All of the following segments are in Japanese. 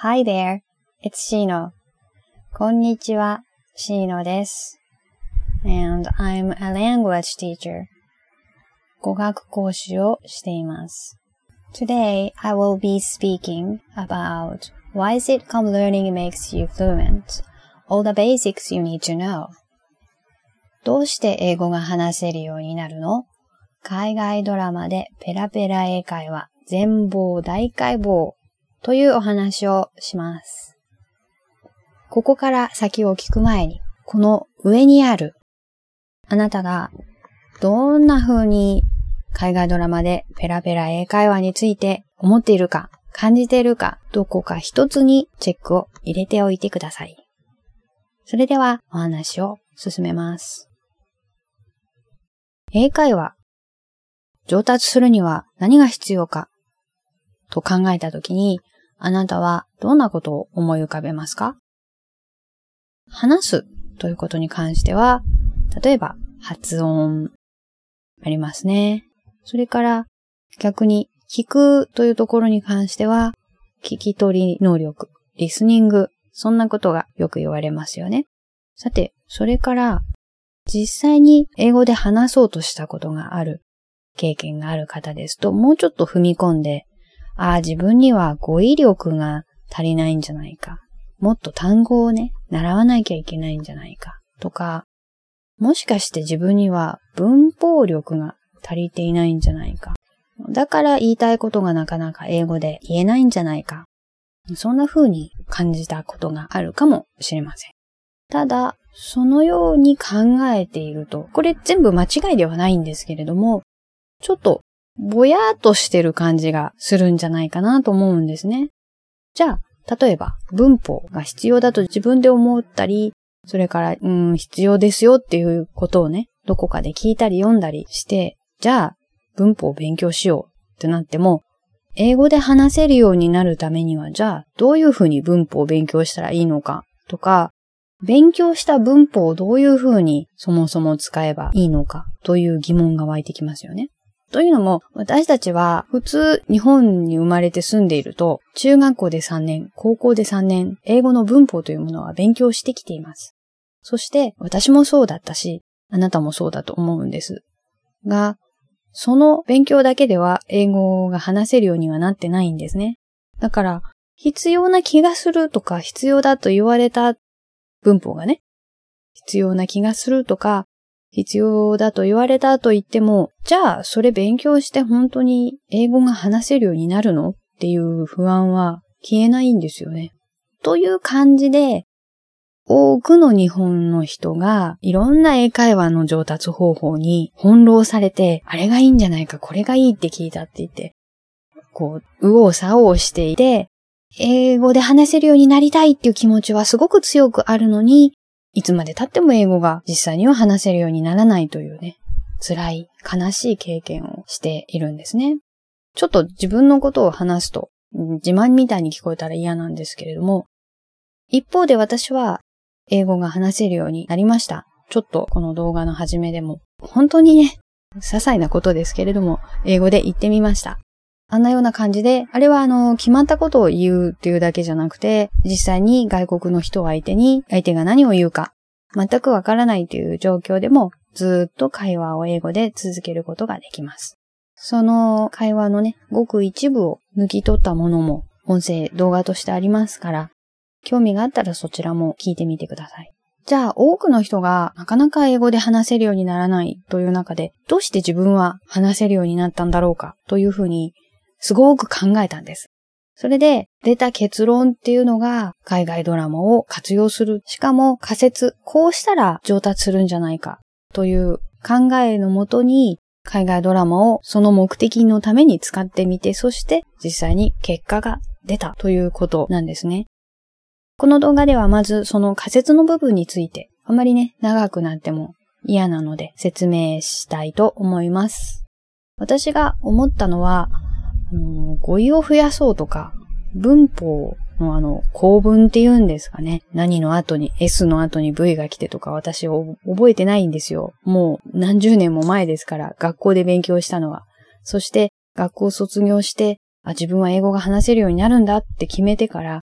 Hi there, it's Shino. こんにちは、シーノです。And I'm a language teacher. 語学講師をしています。Today, I will be speaking about why sitcom learning makes you fluent. All the basics you need to know. どうして英語が話せるようになるの？海外ドラマでペラペラ英会話全貌大解剖というお話をします。ここから先を聞く前に、この上にあるあなたがどんな風に海外ドラマでペラペラ英会話について思っているか、感じているか、どこか一つにチェックを入れておいてください。それではお話を進めます。英会話、上達するには何が必要かと考えたときに、あなたはどんなことを思い浮かべますか？話すということに関しては、例えば発音ありますね。それから逆に聞くというところに関しては、聞き取り能力、リスニング、そんなことがよく言われますよね。さて、それから実際に英語で話そうとしたことがある、経験がある方ですと、もうちょっと踏み込んで、自分には語彙力が足りないんじゃないか。もっと単語をね、習わなきゃいけないんじゃないか。とか、もしかして自分には文法力が足りていないんじゃないか。だから言いたいことがなかなか英語で言えないんじゃないか。そんな風に感じたことがあるかもしれません。ただ、そのように考えていると、これ全部間違いではないんですけれども、ちょっとぼやーっとしてる感じがするんじゃないかなと思うんですね。じゃあ、例えば文法が必要だと自分で思ったり、それから必要ですよっていうことをね、どこかで聞いたり読んだりして、じゃあ文法を勉強しようってなっても、英語で話せるようになるためには、じゃあどういうふうに文法を勉強したらいいのかとか、勉強した文法をどういうふうにそもそも使えばいいのかという疑問が湧いてきますよね。というのも、私たちは普通日本に生まれて住んでいると、中学校で3年、高校で3年、英語の文法というものは勉強してきています。そして私もそうだったし、あなたもそうだと思うんです。が、その勉強だけでは英語が話せるようにはなってないんですね。だから、必要な気がするとか、必要だと言われた文法がね、必要な気がするとか、必要だと言われたと言っても、じゃあそれ勉強して本当に英語が話せるようになるのっていう不安は消えないんですよね。という感じで、多くの日本の人がいろんな英会話の上達方法に翻弄されて、あれがいいんじゃないか、これがいいって聞いたって言って、右往左往していて、英語で話せるようになりたいっていう気持ちはすごく強くあるのに、いつまで経っても英語が実際には話せるようにならないというね、辛い、悲しい経験をしているんですね。ちょっと自分のことを話すと自慢みたいに聞こえたら嫌なんですけれども、一方で私は英語が話せるようになりました。ちょっとこの動画の始めでも、本当にね、些細なことですけれども、英語で言ってみました。あんなような感じで、あれは決まったことを言うっていうだけじゃなくて、実際に外国の人を相手に、相手が何を言うか、全くわからないという状況でも、ずっと会話を英語で続けることができます。その会話のね、ごく一部を抜き取ったものも、音声、動画としてありますから、興味があったらそちらも聞いてみてください。じゃあ、多くの人がなかなか英語で話せるようにならないという中で、どうして自分は話せるようになったんだろうかというふうに、すごく考えたんです。それで出た結論っていうのが海外ドラマを活用する。しかも仮説、こうしたら上達するんじゃないかという考えのもとに海外ドラマをその目的のために使ってみて、そして実際に結果が出たということなんですね。この動画ではまずその仮説の部分についてあまりね、長くなっても嫌なので説明したいと思います。私が思ったのは、語彙を増やそうとか、文法の構文って言うんですかね。何の後に S の後に V が来てとか私覚えてないんですよ。もう何十年も前ですから学校で勉強したのは。そして学校を卒業して、自分は英語が話せるようになるんだって決めてから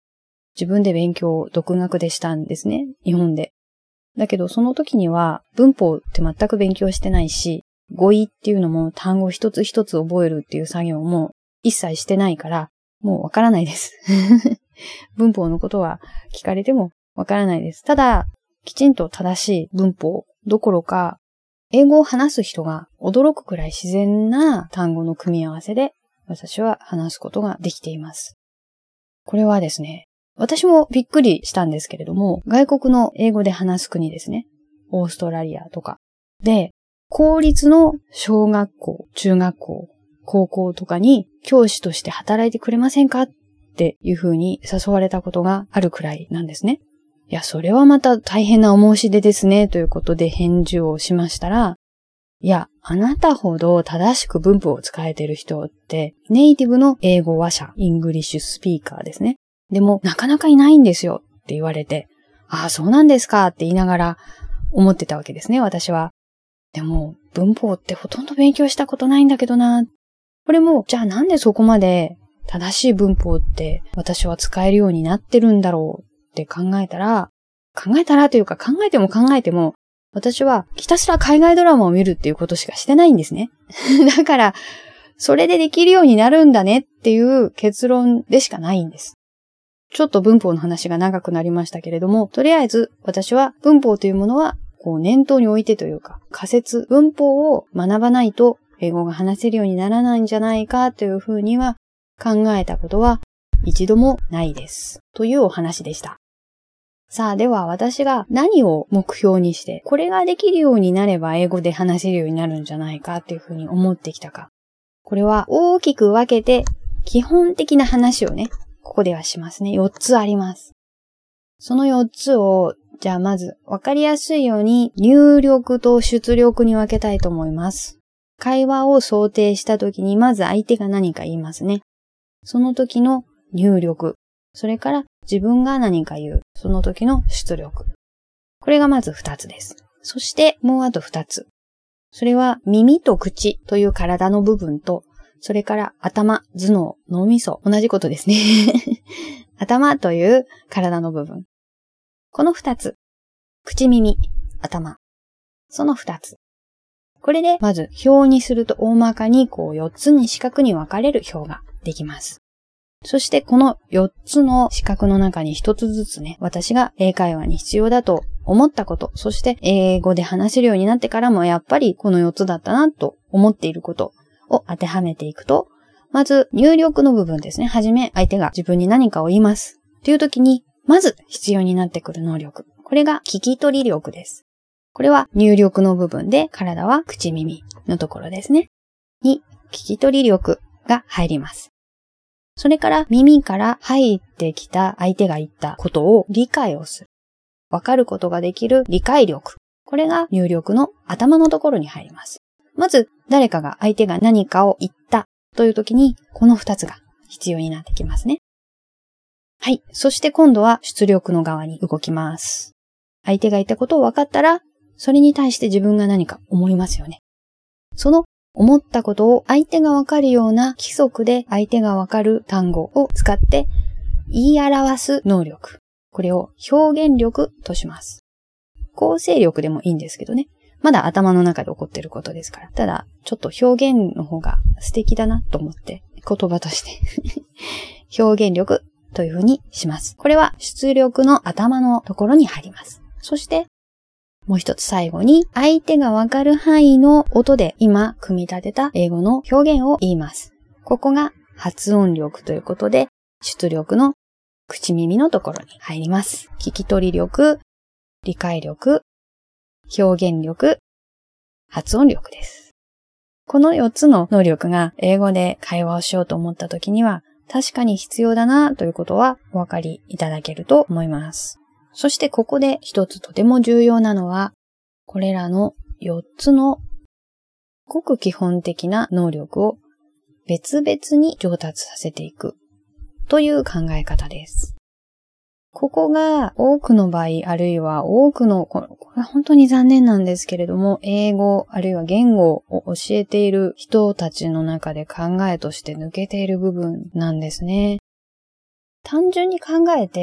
自分で勉強を独学でしたんですね。日本で。だけどその時には文法って全く勉強してないし、語彙っていうのも単語一つ一つ覚えるっていう作業も一切してないから、もうわからないです。文法のことは聞かれてもわからないです。ただ、きちんと正しい文法どころか、英語を話す人が驚くくらい自然な単語の組み合わせで私は話すことができています。これはですね、私もびっくりしたんですけれども、外国の英語で話す国ですね。オーストラリアとか。で、公立の小学校、中学校、高校とかに教師として働いてくれませんかっていう風に誘われたことがあるくらいなんですね。いや、それはまた大変なお申し出ですね、ということで返事をしましたら、いや、あなたほど正しく文法を使えている人って、ネイティブの英語話者、イングリッシュスピーカーですね。でも、なかなかいないんですよって言われて、ああ、そうなんですかって言いながら思ってたわけですね、私は。でも、文法ってほとんど勉強したことないんだけどな。これも、じゃあなんでそこまで正しい文法って私は使えるようになってるんだろうって考えたらというか考えても、私はひたすら海外ドラマを見るっていうことしかしてないんですね。だから、それでできるようになるんだねっていう結論でしかないんです。ちょっと文法の話が長くなりましたけれども、とりあえず私は文法というものは念頭に置いてというか、仮説、文法を学ばないと英語が話せるようにならないんじゃないかというふうには考えたことは一度もないです。というお話でした。さあ、では私が何を目標にして、これができるようになれば英語で話せるようになるんじゃないかというふうに思ってきたか。これは大きく分けて基本的な話をね、ここではしますね。4つあります。その4つを、じゃあまず分かりやすいように入力と出力に分けたいと思います。会話を想定したときにまず相手が何か言いますね。その時の入力。それから自分が何か言う。その時の出力。これがまず2つです。そしてもうあと2つ。それは耳と口という体の部分と、それから頭、頭脳、脳みそ。同じことですね。頭という体の部分。この2つ。口、耳、頭。その2つ。これでまず表にすると大まかに4つに四角に分かれる表ができます。そしてこの4つの四角の中に1つずつね、私が英会話に必要だと思ったこと、そして英語で話せるようになってからもやっぱりこの4つだったなと思っていることを当てはめていくと、まず入力の部分ですね。はじめ相手が自分に何かを言いますという時に、まず必要になってくる能力。これが聞き取り力です。これは入力の部分で、体は口耳のところですね。に聞き取り力が入ります。それから耳から入ってきた相手が言ったことを理解をする。わかることができる理解力。これが入力の頭のところに入ります。まず相手が何かを言ったという時にこの2つが必要になってきますね。はい。そして今度は出力の側に動きます。相手が言ったことを分かったら、それに対して自分が何か思いますよね。その思ったことを相手がわかるような規則で相手がわかる単語を使って言い表す能力。これを表現力とします。構成力でもいいんですけどね。まだ頭の中で起こっていることですから。ただ、ちょっと表現の方が素敵だなと思って言葉として表現力というふうにします。これは出力の頭のところに入ります。そしてもう一つ最後に相手がわかる範囲の音で今組み立てた英語の表現を言います。ここが発音力ということで出力の口耳のところに入ります。聞き取り力、理解力、表現力、発音力です。この4つの能力が英語で会話をしようと思った時には確かに必要だなということはお分かりいただけると思います。そしてここで一つとても重要なのは、これらの4つのごく基本的な能力を別々に上達させていくという考え方です。ここが多くの場合、あるいはこれは本当に残念なんですけれども、英語あるいは言語を教えている人たちの中で考えとして抜けている部分なんですね。単純に考えて、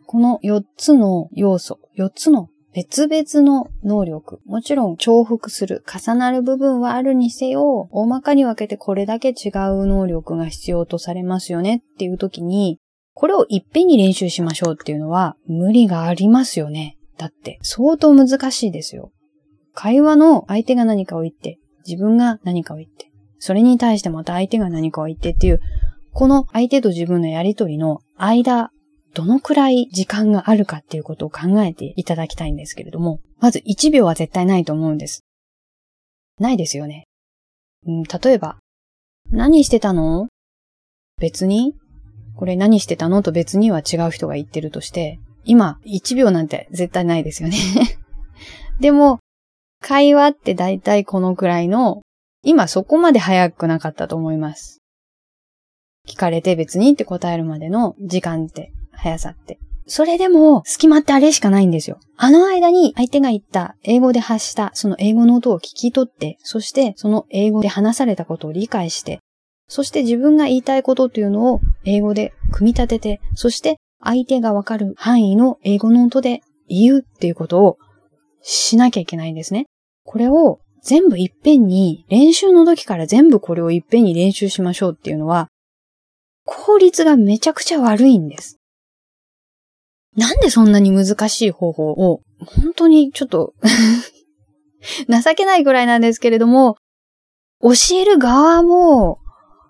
この4つの要素、4つの別々の能力、もちろん重複する、重なる部分はあるにせよ、大まかに分けてこれだけ違う能力が必要とされますよねっていう時に、これをいっぺんに練習しましょうっていうのは無理がありますよね。だって相当難しいですよ。会話の相手が何かを言って、自分が何かを言って、それに対してまた相手が何かを言ってっていう、この相手と自分のやりとりの間、どのくらい時間があるかっていうことを考えていただきたいんですけれども、まず1秒は絶対ないと思うんです。ないですよね。例えば、何してたの？別に？これ何してたのと別には違う人が言ってるとして、今1秒なんて絶対ないですよね。でも、会話ってだいたいこのくらいの、今そこまで早くなかったと思います。聞かれて別にって答えるまでの時間って速さって。それでも隙間ってあれしかないんですよ。あの間に相手が言った英語で発したその英語の音を聞き取って、そしてその英語で話されたことを理解して、そして自分が言いたいことというのを英語で組み立てて、そして相手がわかる範囲の英語の音で言うっていうことをしなきゃいけないんですね。これを全部いっぺんに、練習の時から全部これをいっぺんに練習しましょうっていうのは、効率がめちゃくちゃ悪いんです。なんでそんなに難しい方法を、本当にちょっと情けないぐらいなんですけれども、教える側も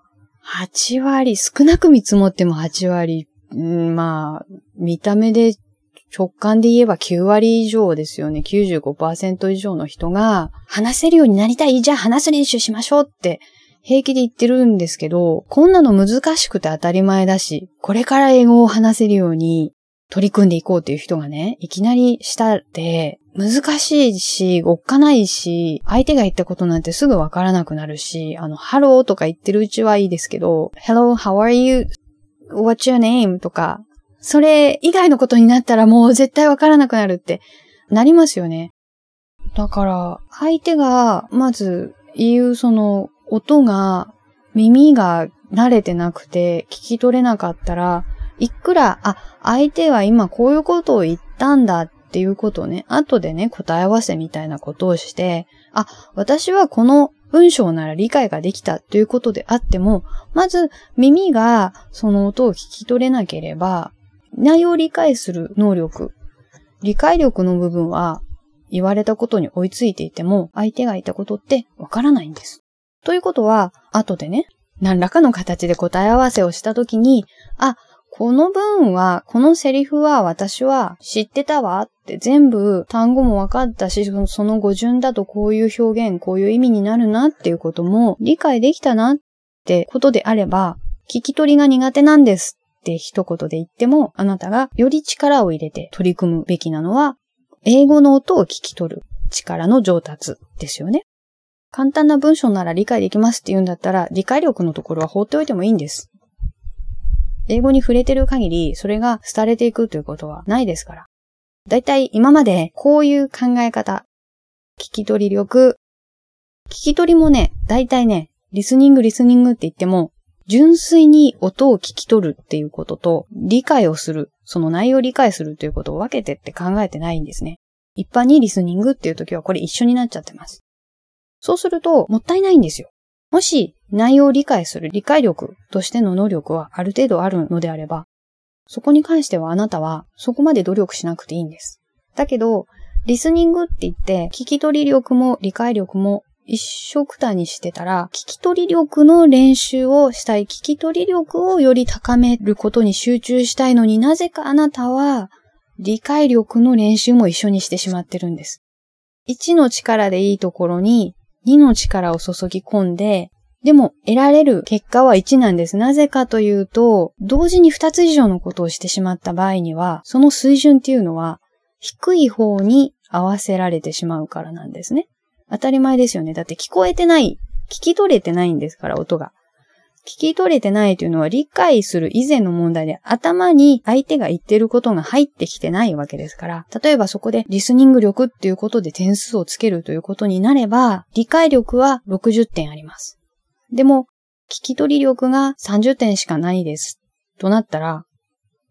8割、少なく見積もっても8割、まあ、見た目で直感で言えば9割以上ですよね。95% 以上の人が話せるようになりたい。じゃあ話す練習しましょうって平気で言ってるんですけど、こんなの難しくて当たり前だし、これから英語を話せるように取り組んでいこうっていう人がね、いきなりしたって難しいし、おっかないし、相手が言ったことなんてすぐわからなくなるし、ハローとか言ってるうちはいいですけど、Hello, how are you? What's your name? とか、それ以外のことになったらもう絶対わからなくなるってなりますよね。だから、相手がまず言うその音が耳が慣れてなくて聞き取れなかったら、いくら、相手は今こういうことを言ったんだっていうことをね、後でね、答え合わせみたいなことをして、私はこの文章なら理解ができたということであっても、まず耳がその音を聞き取れなければ、内容を理解する能力、理解力の部分は言われたことに追いついていても、相手が言ったことってわからないんです。ということは、後でね、何らかの形で答え合わせをしたときに、この文は、このセリフは私は知ってたわって全部単語も分かったし、その語順だとこういう表現、こういう意味になるなっていうことも理解できたなってことであれば、聞き取りが苦手なんですって一言で言っても、あなたがより力を入れて取り組むべきなのは、英語の音を聞き取る力の上達ですよね。簡単な文章なら理解できますって言うんだったら、理解力のところは放っておいてもいいんです。英語に触れてる限り、それが廃れていくということはないですから。だいたい今までこういう考え方、聞き取り力、聞き取りもね、だいたいね、リスニングって言っても、純粋に音を聞き取るっていうことと、理解をする、その内容を理解するということを分けてって考えてないんですね。一般にリスニングっていう時はこれ一緒になっちゃってます。そうすると、もったいないんですよ。もし、内容を理解する理解力としての能力はある程度あるのであれば、そこに関してはあなたはそこまで努力しなくていいんです。だけど、リスニングって言って聞き取り力も理解力も一緒くたにしてたら、聞き取り力の練習をしたい、聞き取り力をより高めることに集中したいのになぜかあなたは理解力の練習も一緒にしてしまってるんです。1の力でいいところに2の力を注ぎ込んで、でも得られる結果は1なんです。なぜかというと、同時に2つ以上のことをしてしまった場合には、その水準っていうのは低い方に合わせられてしまうからなんですね。当たり前ですよね。だって聞こえてない、聞き取れてないんですから、音が。聞き取れてないというのは理解する以前の問題で、頭に相手が言ってることが入ってきてないわけですから、例えばそこでリスニング力っていうことで点数をつけるということになれば、理解力は60点あります。でも、聞き取り力が30点しかないです。となったら、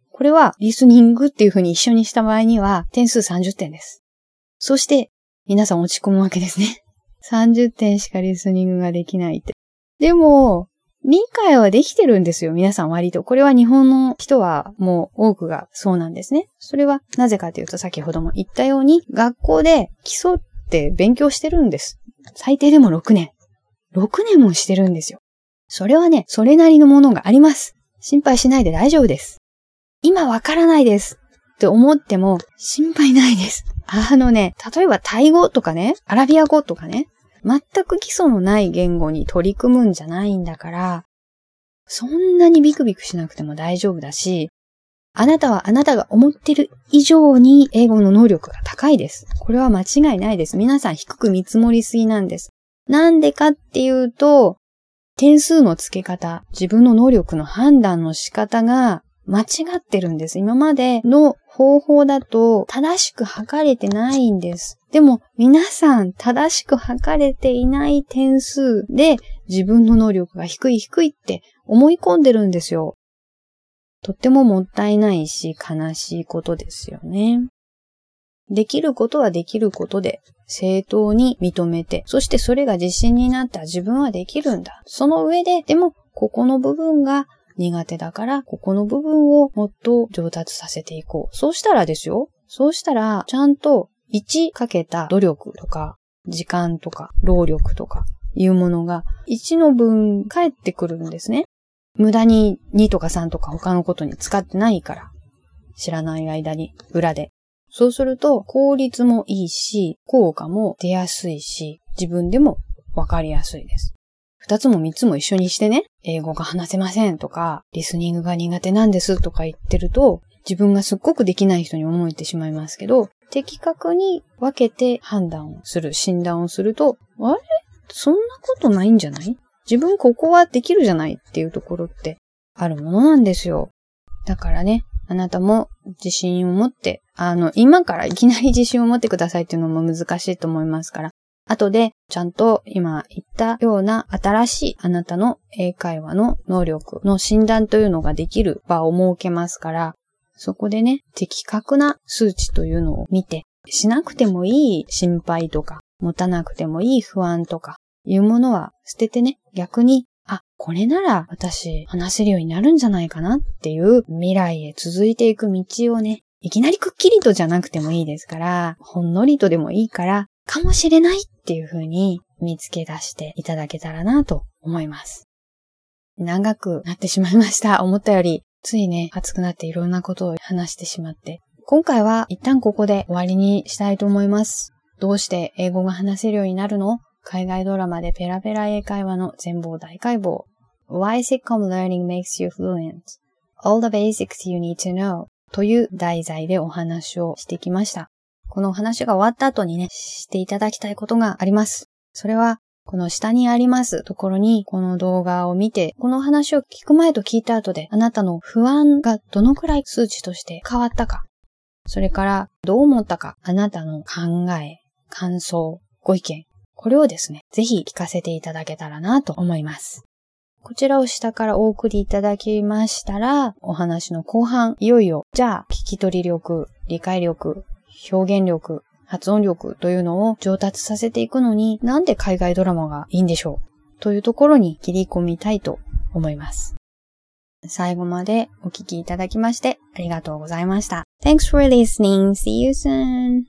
これはリスニングっていう風に一緒にした場合には点数30点です。そして皆さん落ち込むわけですね。30点しかリスニングができないって。でも、理解はできてるんですよ、皆さん割と。これは日本の人はもう多くがそうなんですね。それはなぜかというと先ほども言ったように学校で基礎って勉強してるんです。最低でも6年。6年もしてるんですよ。それはね、それなりのものがあります。心配しないで大丈夫です。今わからないですって思っても心配ないです。例えばタイ語とかね、アラビア語とかね、全く基礎のない言語に取り組むんじゃないんだから、そんなにビクビクしなくても大丈夫だし、あなたはあなたが思ってる以上に英語の能力が高いです。これは間違いないです。皆さん低く見積もりすぎなんです。なんでかっていうと、点数の付け方、自分の能力の判断の仕方が間違ってるんです。今までの方法だと正しく測れてないんです。でも皆さん正しく測れていない点数で自分の能力が低いって思い込んでるんですよ。とってももったいないし悲しいことですよね。できることはできることで正当に認めて、そしてそれが自信になった自分はできるんだ。その上で、でもここの部分が苦手だから、ここの部分をもっと上達させていこう。そうしたらですよ。そうしたら、ちゃんと1かけた努力とか、時間とか、労力とかいうものが1の分返ってくるんですね。無駄に2とか3とか他のことに使ってないから。知らない間に、裏で。そうすると、効率もいいし、効果も出やすいし、自分でもわかりやすいです。2つも3つも一緒にしてね、英語が話せませんとか、リスニングが苦手なんですとか言ってると、自分がすっごくできない人に思えてしまいますけど、的確に分けて判断をする、診断をすると、あれ？そんなことないんじゃない？自分ここはできるじゃないっていうところってあるものなんですよ。だからね、あなたも自信を持って、今からいきなり自信を持ってくださいっていうのも難しいと思いますから、後でちゃんと今言ったような新しいあなたの英会話の能力の診断というのができる場を設けますから、そこでね、的確な数値というのを見て、しなくてもいい心配とか、持たなくてもいい不安とかいうものは捨ててね、逆にこれなら私話せるようになるんじゃないかなっていう未来へ続いていく道をね、いきなりくっきりとじゃなくてもいいですから、ほんのりとでもいいから、かもしれないっていう風に見つけ出していただけたらなと思います。長くなってしまいました。思ったよりついね、熱くなっていろんなことを話してしまって。今回は一旦ここで終わりにしたいと思います。どうして英語が話せるようになるの？海外ドラマでペラペラ英会話の全貌大解剖。Why Sitcom Learning Makes You Fluent? All the Basics You Need to Know という題材でお話をしてきました。このお話が終わった後にね、していただきたいことがあります。それは、この下にありますところに、この動画を見て、この話を聞く前と聞いた後で、あなたの不安がどのくらい数値として変わったか、それからどう思ったか、あなたの考え、感想、ご意見、これをですね、ぜひ聞かせていただけたらなと思います。こちらを下からお送りいただきましたら、お話の後半、いよいよ、じゃあ、聞き取り力、理解力、表現力、発音力というのを上達させていくのに、なんで海外ドラマがいいんでしょうというところに切り込みたいと思います。最後までお聞きいただきましてありがとうございました。Thanks for listening. See you soon.